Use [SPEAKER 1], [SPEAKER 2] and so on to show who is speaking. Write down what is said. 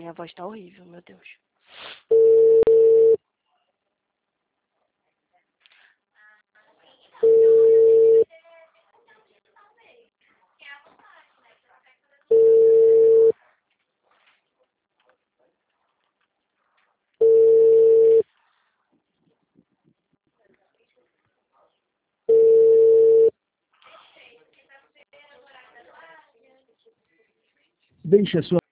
[SPEAKER 1] Minha voz tá horrível, meu Deus.
[SPEAKER 2] Deixe a sua